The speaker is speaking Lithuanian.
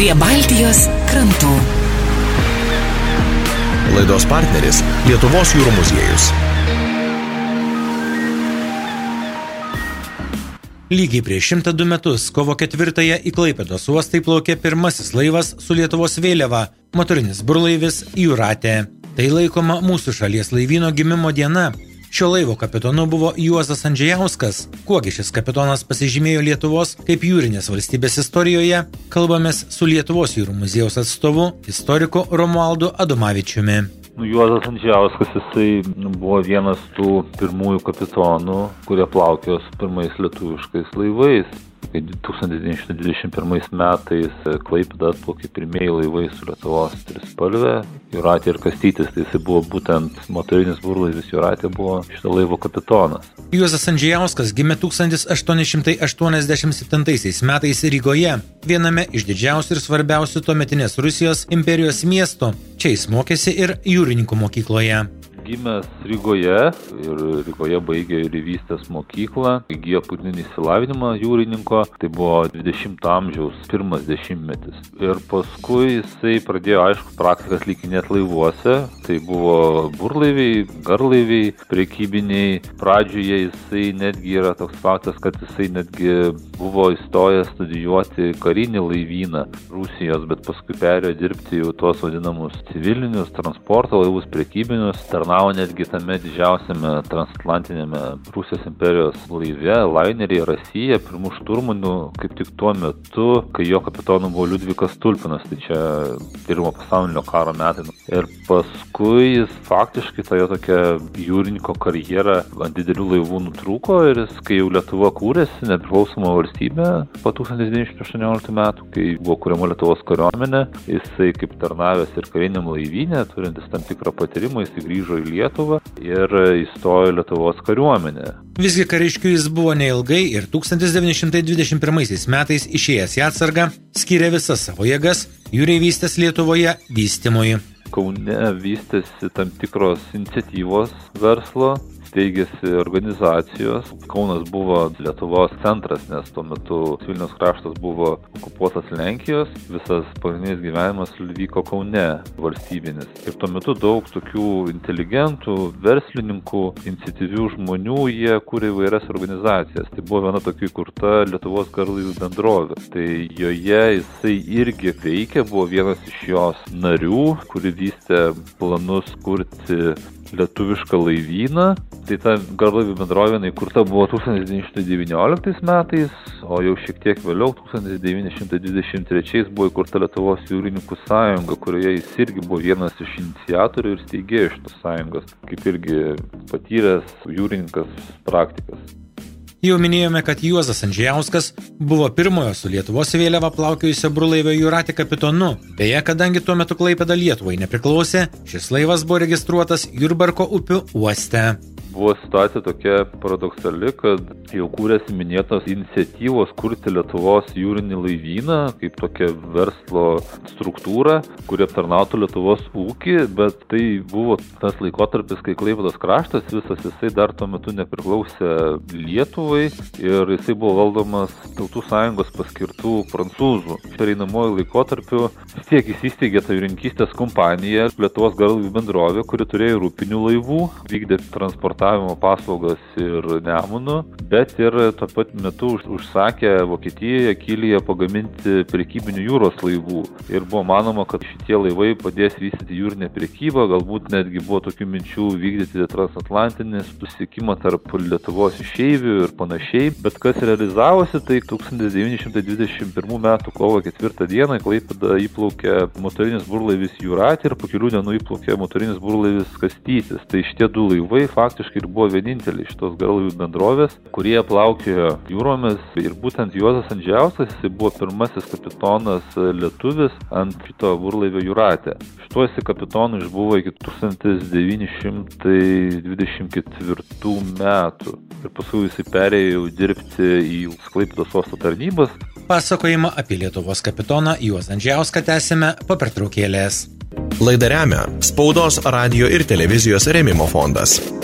prie Baltijos krantų. Laidos partneris Lietuvos jūrų muziejus. Lygiai prieš 102 metus, kovo 4-ąją į Klaipėdos uostą įplaukė pirmasis laivas su Lietuvos vėliava, motorinis burlaivis Jūratė. Tai laikoma mūsų šalies laivyno gimimo diena. Šio laivo kapitonu buvo Juozas Andžejauskas. Kuogi šis kapitonas pasižymėjo Lietuvos kaip jūrinės valstybės istorijoje, kalbamės su Lietuvos jūrų muziejaus atstovu, istoriku Romualdu Adomavičiumi. Juozas Andžejauskas, jisai buvo vienas tų pirmųjų kapitonų, kurie plaukė su pirmais lietuviškais laivais. Kai 1921 metais Klaipėdą atplaukė pirmieji laivai su Lietuvos trispalve, Jūratė ir Kastytis, tai jisai buvo būtent motorinis burlaivis Jūratė, buvo šito laivo kapitonas. Juozas Andžejauskas gimė 1887 metais Rygoje, viename iš didžiausių ir svarbiausių tuometinės Rusijos imperijos miestų. Čia jis mokėsi ir jūrininkų mokykloje. Gimęs Rygoje ir Rygoje baigė jūrivystės mokyklą, įgijo pagrindinį išsilavinimą jūrininko, tai buvo 20 amžiaus pirmas dešimtmetis. Ir paskui jisai pradėjo, aišku, praktikas likinėti laivuose, tai buvo burlaiviai, garlaiviai, prekybiniai. Pradžioje jisai netgi yra toks faktas, kad jisai netgi buvo įstojęs studijuoti karinį laivyną Rusijos, bet paskui perėjo dirbti jau tuos vadinamus civilinius transporto laivus, prekybinius, tarnavo netgi tame didžiausiame transatlantinėme Rusijos imperijos laive, laineryje Rasija, pirmų šturmanų, kaip tik tuo metu, kai jo kapitonu buvo Liudvikas Tulpinas, tai čia pirmo pasaulinio karo metai. Ir paskui jis faktiškai ta jo tokia jūrininko karjera ant didelių laivų nutrūko ir jis, kai jau Lietuva kūrėsi nepriklausoma valstybė po 1918 metų, kai buvo kuriama Lietuvos kariuomenė, jisai kaip tarnavęs ir kariniam laivyne, turintis tam tikrą patyrimą, jisai grįžo į Lietuvą ir įstojo Lietuvos kariuomenę. Visgi kariškiu jis buvo neilgai ir 1921 metais išėjęs į atsargą skyrė visas savo jėgas jūreivystės Lietuvoje vystymui. Kaune vystėsi tam tikros iniciatyvos verslo, steigėsi organizacijos. Kaunas buvo Lietuvos centras, nes tuo metu Vilniaus kraštas buvo okupuotas Lenkijos. Visas pagrindinis gyvenimas vyko Kaune valstybinis. Ir tuo metu daug tokių inteligentų, verslininkų, iniciatyvių žmonių, jie kūrė įvairias organizacijas. Tai buvo viena tokia įkurta Lietuvos garlaivių bendrovė. Tai joje jisai irgi veikė, buvo vienas iš jos narių, kuri vystė planus kurti lietuvišką laivyną. Tai ta garlaivių bendrovė įkurta buvo 1919 metais, o jau šiek tiek vėliau, 1923 buvo įkurta Lietuvos jūrininkų sąjunga, kurioje jis irgi buvo vienas iš iniciatorių ir steigėjų šitos sąjungos, kaip irgi patyręs jūrininkas praktikas. Jau minėjome, kad Juozas Andžejauskas buvo pirmojo su Lietuvos vėliava plaukiojusio burlaivio Jūratė kapitonu. Beje, kadangi tuo metu Klaipėda Lietuvai nepriklausė, šis laivas buvo registruotas Jurbarko upių uoste. Buvo situacija tokia paradoksali, kad jau kūrėsi minėtos iniciatyvos kurti Lietuvos jūrinį laivyną kaip tokią verslo struktūrą, kuri aptarnautų Lietuvos ūkį, bet tai buvo tas laikotarpis, kai Klaipėdos kraštas visas jisai dar tuo metu nepriklausė Lietuvai ir jisai buvo valdomas Tautų sąjungos paskirtų prancūzų. Pereinamuoju laikotarpiu vis tiek įsisteigė ta jūrininkystės kompanija, Lietuvos garlaivių bendrovė, kuri turėjo rūpinių laivų, vykdė transportavimo paslaugas ir Nemunu, bet ir tuo pat metu užsakė Vokietijoje, Kylyje pagaminti prekybinių jūros laivų. Ir buvo manoma, kad šitie laivai padės vystyti jūrinę prekybą, galbūt netgi buvo tokių minčių vykdyti transatlantinį susisiekimą tarp Lietuvos išeivių ir panašiai. Bet kas realizavosi, tai 1921 metų kovo 4 dieną Klaipėdą įplaukė motorinis burlaivis Jūratė ir po kelių dienų įplaukė motorinis burlaivis Kastytis. Tai šitie du laivai faktiškai ir buvo vieninteliai šitos garlaivių bendrovės, kurie plaukiojo jūromis ir būtent Juozas Andžejauskas, jisai buvo pirmasis kapitonas lietuvis ant šito burlaivio Jūratė. Šituo jisai kapitonu išbuvo iki 1924 metų ir paskui jisai perėjo dirbti į Klaipėdos uosto tarnybas. Pasakojimą apie Lietuvos kapitoną Juozą Andžejauską tęsime po pertraukėlės. Laidą remia Spaudos, radijo ir televizijos rėmimo fondas.